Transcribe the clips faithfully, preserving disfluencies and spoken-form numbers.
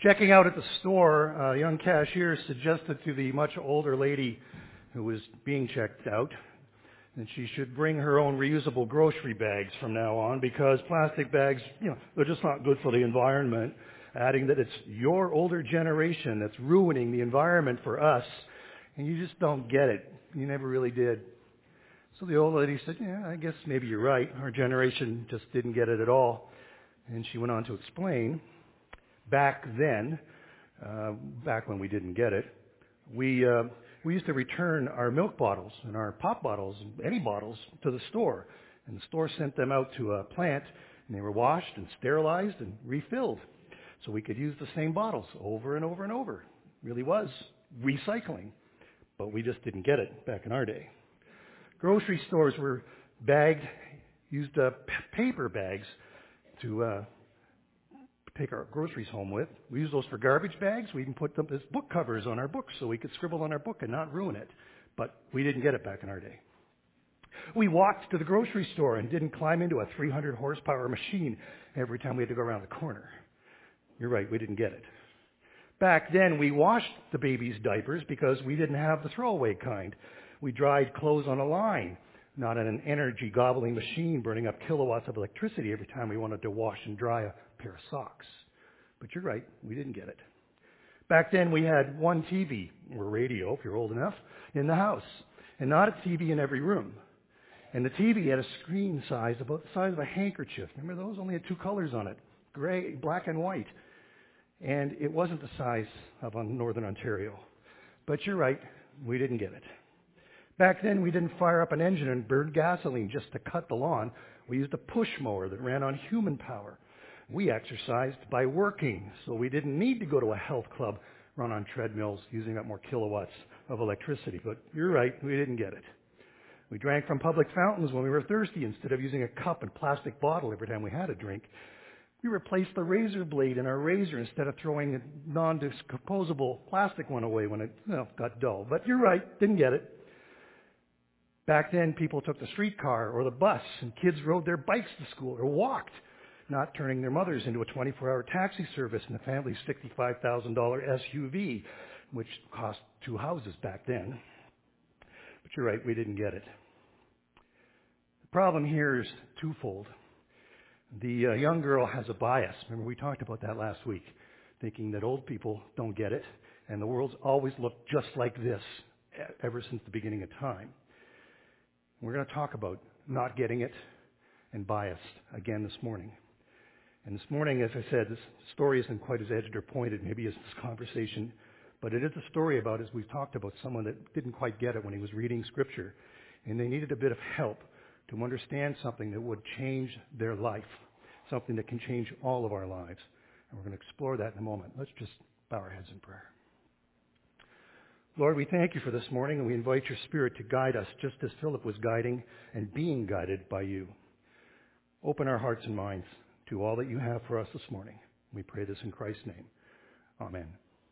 Checking out at the store, a young cashier suggested to the much older lady who was being checked out that she should bring her own reusable grocery bags from now on because plastic bags, you know, they're just not good for the environment, adding that it's your older generation that's ruining the environment for us, and you just don't get it. You never really did. So the old lady said, yeah, I guess maybe you're right. Our generation just didn't get it at all. And she went on to explain, back then, uh, back when we didn't get it, we uh, we used to return our milk bottles and our pop bottles, any bottles, to the store. And the store sent them out to a plant, and they were washed and sterilized and refilled. So we could use the same bottles over and over and over. It really was recycling. But we just didn't get it back in our day. Grocery stores were bagged, used uh, p- paper bags to uh, take our groceries home with. We use those for garbage bags. We even put them as book covers on our books so we could scribble on our book and not ruin it. But we didn't get it back in our day. We walked to the grocery store and didn't climb into a three hundred horsepower machine every time we had to go around the corner. You're right, we didn't get it. Back then, we washed the baby's diapers because we didn't have the throwaway kind. We dried clothes on a line, not in an energy-gobbling machine burning up kilowatts of electricity every time we wanted to wash and dry a pair of socks. But you're right, we didn't get it. Back then, we had one T V, or radio, if you're old enough, in the house, and not a T V in every room. And the T V had a screen size about the size of a handkerchief. Remember those? Only had two colors on it, gray, black and white. And it wasn't the size of Northern Ontario. But you're right, we didn't get it. Back then, we didn't fire up an engine and burn gasoline just to cut the lawn. We used a push mower that ran on human power. We exercised by working, so we didn't need to go to a health club run on treadmills using up more kilowatts of electricity. But you're right, we didn't get it. We drank from public fountains when we were thirsty instead of using a cup and plastic bottle every time we had a drink. We replaced the razor blade in our razor instead of throwing a non-disposable plastic one away when it well, got dull. But you're right, didn't get it. Back then, people took the streetcar or the bus, and kids rode their bikes to school or walked, not turning their mothers into a twenty-four hour taxi service and the family's sixty-five thousand dollars S U V, which cost two houses back then. But you're right, we didn't get it. The problem here is twofold. The uh, young girl has a bias. Remember, we talked about that last week, thinking that old people don't get it, and the world's always looked just like this ever since the beginning of time. We're going to talk about not getting it and biased again this morning. And this morning, as I said, this story isn't quite as edged or pointed maybe as this conversation, but it is a story about, as we've talked about, someone that didn't quite get it when he was reading Scripture, and they needed a bit of help to understand something that would change their life, something that can change all of our lives. And we're going to explore that in a moment. Let's just bow our heads in prayer. Lord, we thank you for this morning, and we invite your Spirit to guide us just as Philip was guiding and being guided by you. Open our hearts and minds to all that you have for us this morning. We pray this in Christ's name. Amen.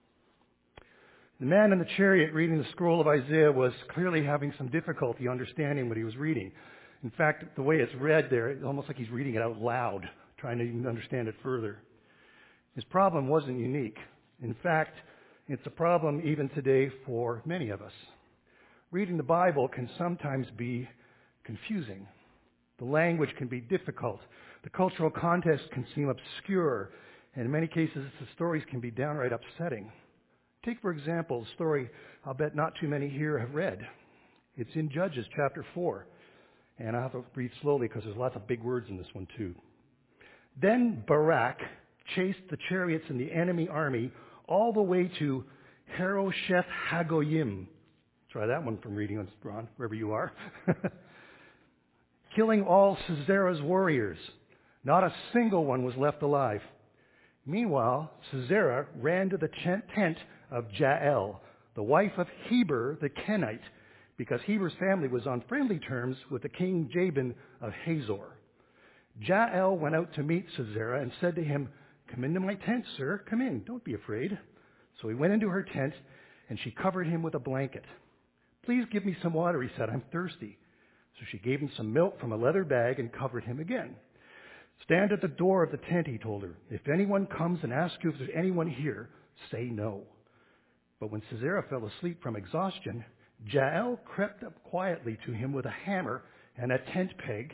The man in the chariot reading the scroll of Isaiah was clearly having some difficulty understanding what he was reading. In fact, the way it's read there, it's almost like he's reading it out loud, trying to even understand it further. His problem wasn't unique. In fact, it's a problem even today for many of us. Reading the Bible can sometimes be confusing. The language can be difficult. The cultural context can seem obscure. And in many cases, the stories can be downright upsetting. Take, for example, a story I'll bet not too many here have read. It's in Judges chapter four. And I have to read slowly because there's lots of big words in this one too. Then Barak chased the chariots and the enemy army all the way to Harosheth Hagoyim. Try that one from reading on Ron, wherever you are. Killing all Sisera's warriors. Not a single one was left alive. Meanwhile, Sisera ran to the tent of Jael, the wife of Heber the Kenite, because Heber's family was on friendly terms with the king Jabin of Hazor. Jael went out to meet Sisera and said to him, "Come into my tent, sir. Come in. Don't be afraid." So he went into her tent, and she covered him with a blanket. "Please give me some water," he said. "I'm thirsty." So she gave him some milk from a leather bag and covered him again. Stand at the door of the tent, he told her. If anyone comes and asks you if there's anyone here, say no. But when Sisera fell asleep from exhaustion, Jael crept up quietly to him with a hammer and a tent peg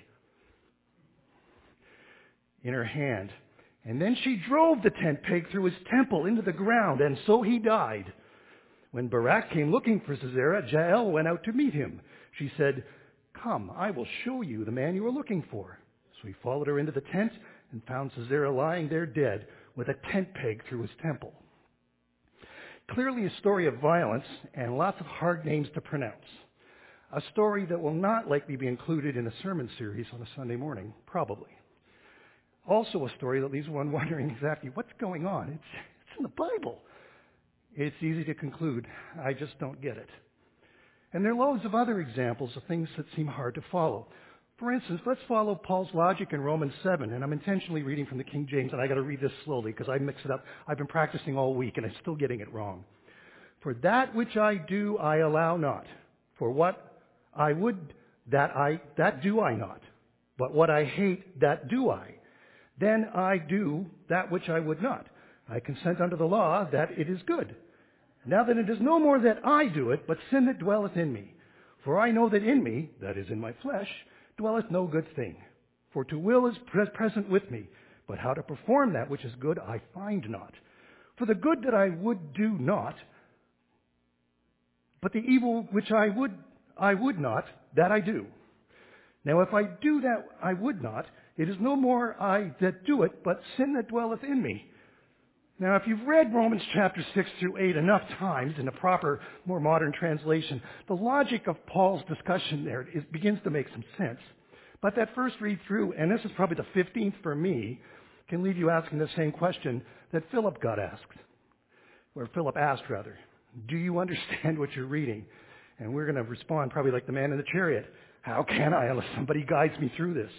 in her hand. And then she drove the tent peg through his temple into the ground, and so he died. When Barak came looking for Sisera, Jael went out to meet him. She said, "Come, I will show you the man you are looking for." So he followed her into the tent and found Sisera lying there dead with a tent peg through his temple. Clearly a story of violence and lots of hard names to pronounce. A story that will not likely be included in a sermon series on a Sunday morning, probably. Also a story that leaves one wondering exactly what's going on. It's, it's in the Bible. It's easy to conclude, I just don't get it. And there are loads of other examples of things that seem hard to follow. For instance, let's follow Paul's logic in Romans seven, and I'm intentionally reading from the King James, and I got to read this slowly because I mix it up. I've been practicing all week, and I'm still getting it wrong. For that which I do, I allow not. For what I would, that I that do I not. But what I hate, that do I. Then I do that which I would not. I consent unto the law that it is good. Now then it is no more that I do it, but sin that dwelleth in me. For I know that in me, that is in my flesh, dwelleth no good thing. For to will is present with me, but how to perform that which is good I find not. For the good that I would do not, but the evil which I would I would not, that I do. Now if I do that I would not, it is no more I that do it, but sin that dwelleth in me. Now, if you've read Romans chapter six through eight enough times in a proper, more modern translation, the logic of Paul's discussion there is, begins to make some sense. But that first read through, and this is probably the fifteenth for me, can leave you asking the same question that Philip got asked, or Philip asked rather. Do you understand what you're reading? And we're going to respond probably like the man in the chariot. How can I unless somebody guides me through this?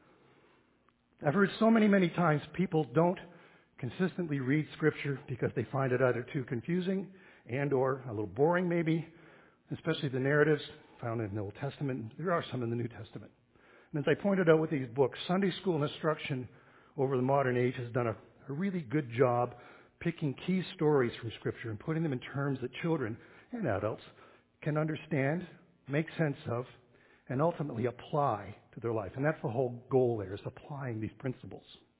I've heard so many, many times people don't consistently read Scripture because they find it either too confusing and or a little boring maybe, especially the narratives found in the Old Testament. There are some in the New Testament. And as I pointed out with these books, Sunday school instruction over the modern age has done a, a really good job picking key stories from Scripture and putting them in terms that children and adults can understand, make sense of, and ultimately apply to their life. And that's the whole goal there, is applying these principles.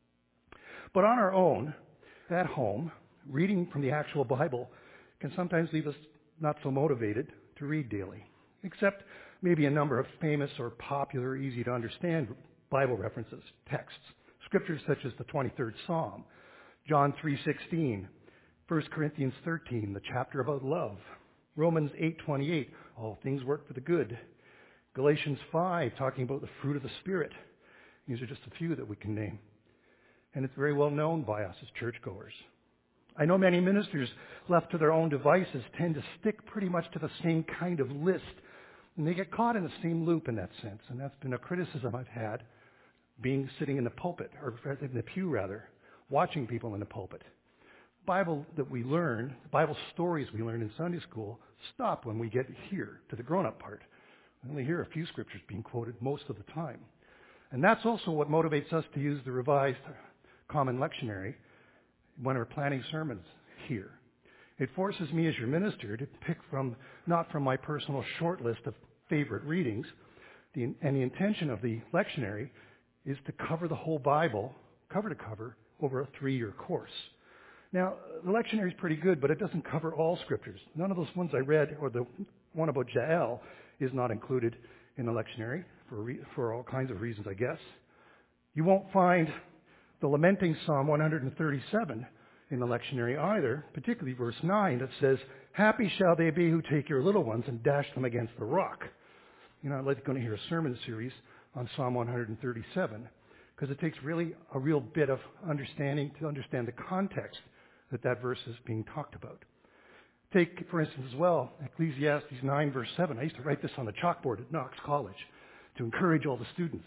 But on our own, at home, reading from the actual Bible can sometimes leave us not so motivated to read daily, except maybe a number of famous or popular, easy to understand Bible references, texts, scriptures such as the twenty-third Psalm, John three sixteen, First Corinthians thirteen, the chapter about love, Romans eight twenty-eight, all things work for the good, Galatians five, talking about the fruit of the Spirit. These are just a few that we can name. And it's very well known by us as churchgoers. I know many ministers left to their own devices tend to stick pretty much to the same kind of list. And they get caught in the same loop in that sense. And that's been a criticism I've had being sitting in the pulpit, or in the pew rather, watching people in the pulpit. Bible that we learn, Bible stories we learn in Sunday school stop when we get here to the grown-up part. We only hear a few scriptures being quoted most of the time. And that's also what motivates us to use the Revised Common Lectionary when we're planning sermons here. It forces me as your minister to pick from, not from my personal short list of favorite readings, the, and the intention of the lectionary is to cover the whole Bible, cover to cover, over a three-year course. Now, the lectionary is pretty good, but it doesn't cover all scriptures. None of those ones I read, or the one about Jael, is not included in the lectionary for, re- for all kinds of reasons, I guess. You won't find the lamenting Psalm one thirty-seven in the lectionary either, particularly verse nine that says, "Happy shall they be who take your little ones and dash them against the rock." You know, I'd like going to hear a sermon series on Psalm one thirty-seven because it takes really a real bit of understanding to understand the context that that verse is being talked about. Take, for instance, as well, Ecclesiastes nine, verse seven. I used to write this on the chalkboard at Knox College to encourage all the students.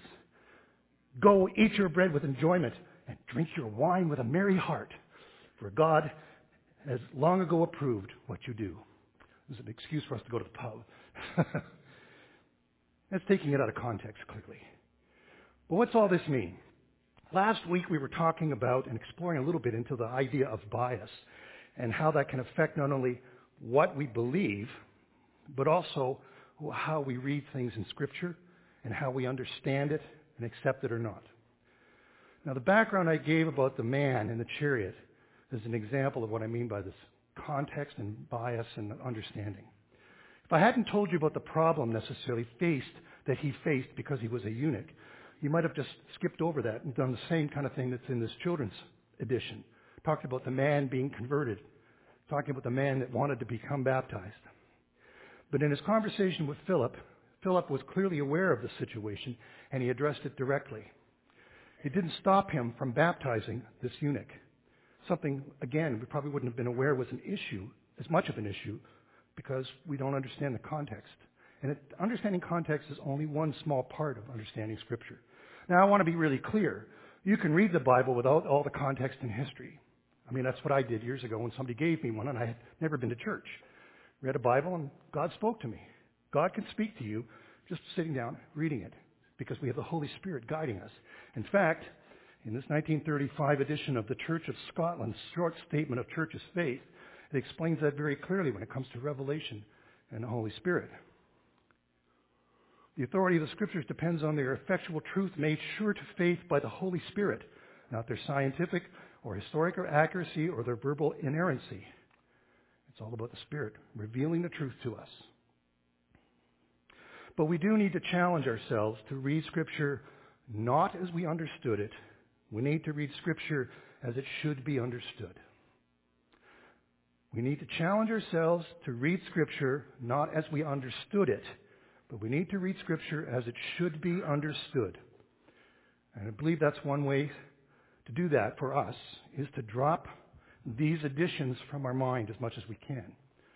"Go eat your bread with enjoyment and drink your wine with a merry heart, for God has long ago approved what you do." There's an excuse for us to go to the pub. That's taking it out of context quickly. But what's all this mean? Last week we were talking about and exploring a little bit into the idea of bias and how that can affect not only what we believe, but also how we read things in Scripture and how we understand it and accept it or not. Now, the background I gave about the man in the chariot is an example of what I mean by this context and bias and understanding. If I hadn't told you about the problem necessarily faced that he faced because he was a eunuch, you might have just skipped over that and done the same kind of thing that's in this children's edition. Talked about the man being converted, talking about the man that wanted to become baptized. But in his conversation with Philip, Philip was clearly aware of the situation and he addressed it directly. It didn't stop him from baptizing this eunuch. Something, again, we probably wouldn't have been aware was an issue, as much of an issue, because we don't understand the context. And it, understanding context is only one small part of understanding Scripture. Now, I want to be really clear. You can read the Bible without all the context and history. I mean, that's what I did years ago when somebody gave me one, and I had never been to church. Read a Bible, and God spoke to me. God can speak to you just sitting down, reading it, because we have the Holy Spirit guiding us. In fact, in this nineteen thirty-five edition of the Church of Scotland's short statement of Church's faith, it explains that very clearly when it comes to revelation and the Holy Spirit. The authority of the Scriptures depends on their effectual truth made sure to faith by the Holy Spirit, not their scientific or historical accuracy or their verbal inerrancy. It's all about the Spirit revealing the truth to us. But we do need to challenge ourselves to read Scripture not as we understood it. We need to read Scripture as it should be understood. We need to challenge ourselves to read Scripture not as we understood it, but we need to read Scripture as it should be understood. And I believe that's one way to do that for us, is to drop these additions from our mind as much as we can.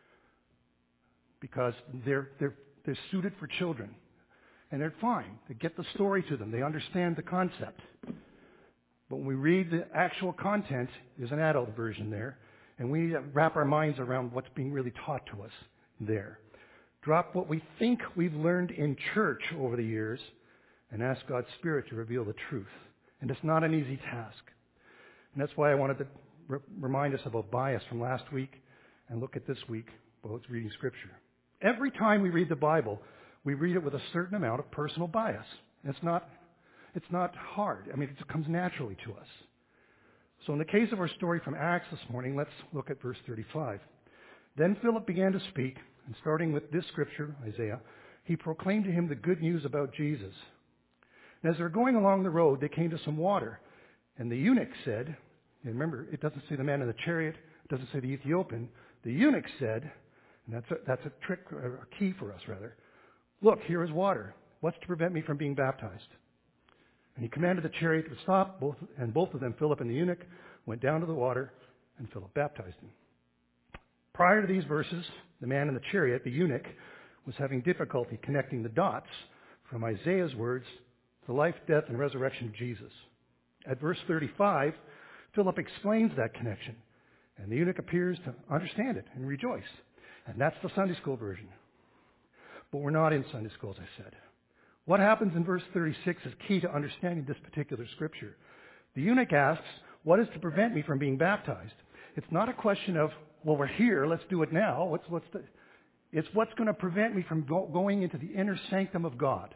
Because they're, they're, they're suited for children. And they're fine. They get the story to them. They understand the concept. But when we read the actual content, there's an adult version there. And we need to wrap our minds around what's being really taught to us there. Drop what we think we've learned in church over the years and ask God's Spirit to reveal the truth. And it's not an easy task. And that's why I wanted to re- remind us about bias from last week and look at this week about reading Scripture. Every time we read the Bible, we read it with a certain amount of personal bias. It's not, it's not hard. I mean, it comes naturally to us. So in the case of our story from Acts this morning, let's look at verse thirty-five. Then Philip began to speak, and starting with this scripture, Isaiah, he proclaimed to him the good news about Jesus. And as they were going along the road, they came to some water. And the eunuch said, and remember, it doesn't say the man in the chariot, it doesn't say the Ethiopian. The eunuch said, and that's a, that's a trick, a key for us rather, look, here is water. What's to prevent me from being baptized? And he commanded the chariot to stop, both, and both of them, Philip and the eunuch, went down to the water, and Philip baptized him. Prior to these verses, the man in the chariot, the eunuch, was having difficulty connecting the dots from Isaiah's words to the life, death, and resurrection of Jesus. At verse thirty-five, Philip explains that connection, and the eunuch appears to understand it and rejoice. And that's the Sunday school version. But we're not in Sunday school, as I said. What happens in verse thirty-six is key to understanding this particular scripture. The eunuch asks, what is to prevent me from being baptized? It's not a question of, well, we're here, let's do it now. What's, what's the, it's what's going to prevent me from go, going into the inner sanctum of God.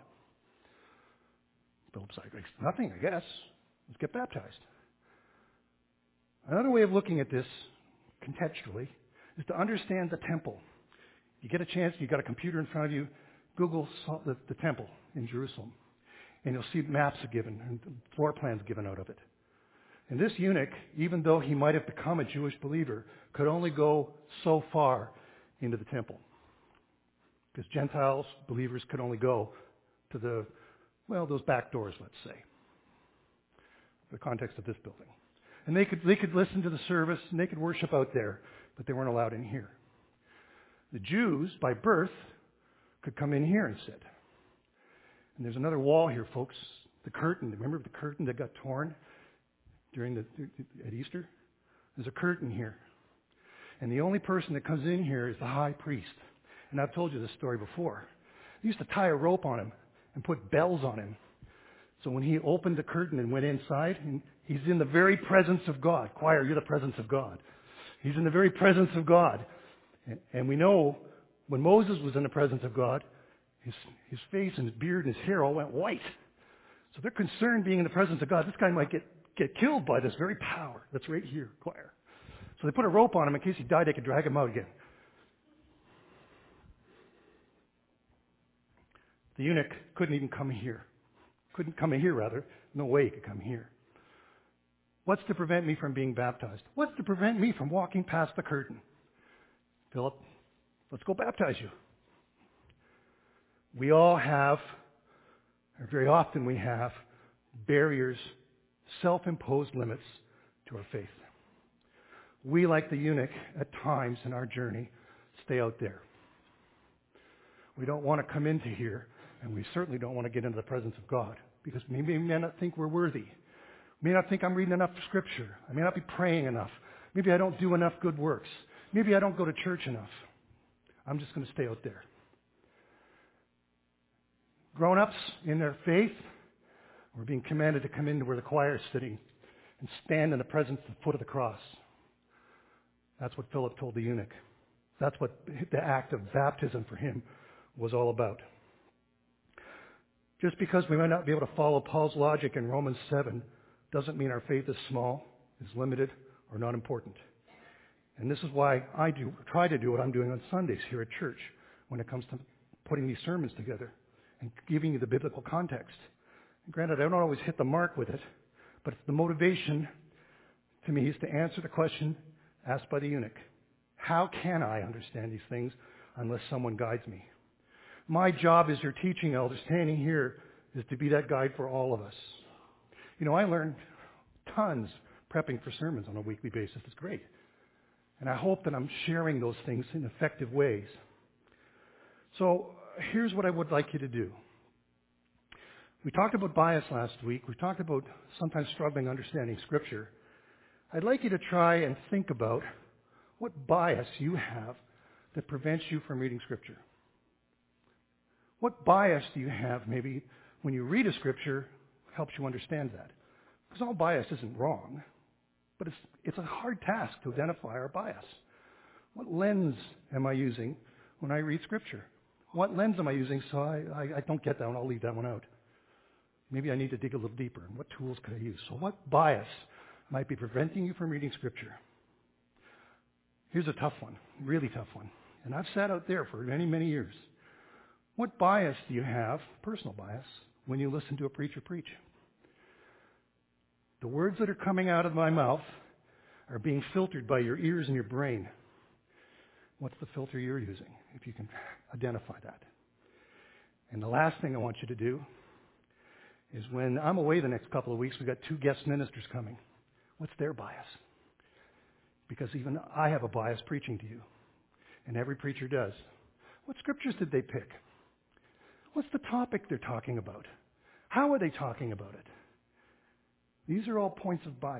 Philip's like, nothing, I guess. Let's get baptized. Another way of looking at this, contextually, is to understand the temple. You get a chance, you've got a computer in front of you, Google the, the temple in Jerusalem, and you'll see maps given and floor plans given out of it. And this eunuch, even though he might have become a Jewish believer, could only go so far into the temple. Because Gentiles, believers, could only go to the, well, those back doors, let's say, the context of this building. And they could, they could listen to the service, and they could worship out there, but they weren't allowed in here. The Jews, by birth, could come in here and sit. And there's another wall here, folks. The curtain. Remember the curtain that got torn during the at Easter? There's a curtain here. And the only person that comes in here is the high priest. And I've told you this story before. They used to tie a rope on him and put bells on him So when he opened the curtain and went inside, and he's in the very presence of God. Choir, you're the presence of God. He's in the very presence of God. And, and we know when Moses was in the presence of God, his, his face and his beard and his hair all went white. So they're concerned being in the presence of God. This guy might get, get killed by this very power that's right here, choir. So they put a rope on him in case he died, they could drag him out again. The eunuch couldn't even come here. Couldn't come in here, rather. No way he could come here. What's to prevent me from being baptized? What's to prevent me from walking past the curtain? Philip, let's go baptize you. We all have, or very often we have, barriers, self-imposed limits to our faith. We, like the eunuch, at times in our journey, stay out there. We don't want to come into here, and we certainly don't want to get into the presence of God, because maybe we may not think we're worthy. We may not think I'm reading enough scripture. I may not be praying enough. Maybe I don't do enough good works. Maybe I don't go to church enough. I'm just going to stay out there. Grown-ups in their faith, we're being commanded to come into where the choir is sitting and stand in the presence at the foot of the cross. That's what Philip told the eunuch. That's what the act of baptism for him was all about. Just because we might not be able to follow Paul's logic in Romans seven doesn't mean our faith is small, is limited, or not important. And this is why I do try to do what I'm doing on Sundays here at church when it comes to putting these sermons together and giving you the biblical context. And granted, I don't always hit the mark with it, but the motivation to me is to answer the question asked by the eunuch. How can I understand these things unless someone guides me? My job as your teaching elder standing here is to be that guide for all of us. You know, I learn tons prepping for sermons on a weekly basis. It's great. And I hope that I'm sharing those things in effective ways. So here's what I would like you to do. We talked about bias last week. We talked about sometimes struggling understanding Scripture. I'd like you to try and think about what bias you have that prevents you from reading Scripture. What bias do you have maybe when you read a Scripture helps you understand that? Because all bias isn't wrong, but it's, it's a hard task to identify our bias. What lens am I using when I read Scripture? What lens am I using so I, I, I don't get that one, I'll leave that one out. Maybe I need to dig a little deeper. And what tools could I use? So what bias might be preventing you from reading Scripture? Here's a tough one, really tough one. And I've sat out there for many, many years. What bias do you have, personal bias, when you listen to a preacher preach? The words that are coming out of my mouth are being filtered by your ears and your brain. What's the filter you're using, if you can identify that? And the last thing I want you to do is when I'm away the next couple of weeks, we've got two guest ministers coming. What's their bias? Because even I have a bias preaching to you, and every preacher does. What scriptures did they pick? What's the topic they're talking about? How are they talking about it? These are all points of bias.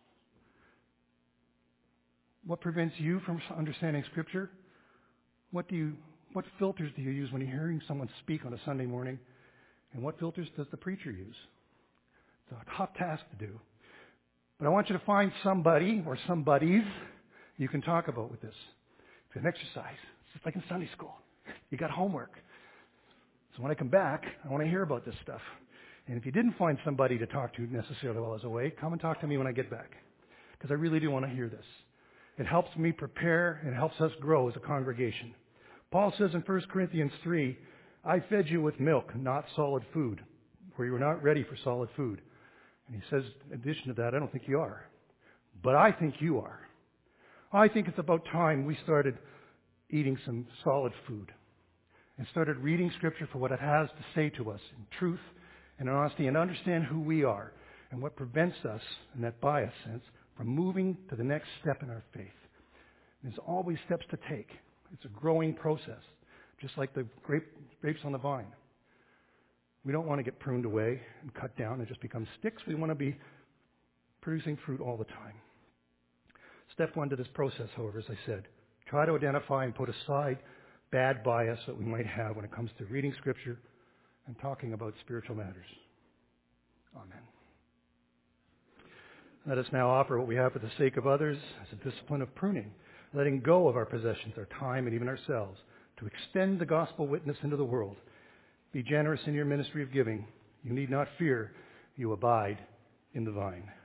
What prevents you from understanding Scripture? What do you, what filters do you use when you're hearing someone speak on a Sunday morning? And what filters does the preacher use? It's a tough task to do. But I want you to find somebody or somebodies you can talk about with this. It's an exercise. It's just like in Sunday school. You got homework. So when I come back, I want to hear about this stuff. And if you didn't find somebody to talk to necessarily while I was away, come and talk to me when I get back. Because I really do want to hear this. It helps me prepare and helps us grow as a congregation. Paul says in First Corinthians three, I fed you with milk, not solid food, for you were not ready for solid food. And he says, in addition to that, I don't think you are. But I think you are. I think it's about time we started eating some solid food and started reading Scripture for what it has to say to us in truth and honesty, and understand who we are and what prevents us, in that bias sense, from moving to the next step in our faith. There's always steps to take. It's a growing process, just like the grape, grapes on the vine. We don't want to get pruned away and cut down and just become sticks. We want to be producing fruit all the time. Step one to this process, however, as I said, try to identify and put aside bad bias that we might have when it comes to reading Scripture and talking about spiritual matters. Amen. Let us now offer what we have for the sake of others as a discipline of pruning, letting go of our possessions, our time, and even ourselves to extend the gospel witness into the world. Be generous in your ministry of giving. You need not fear. You abide in the vine.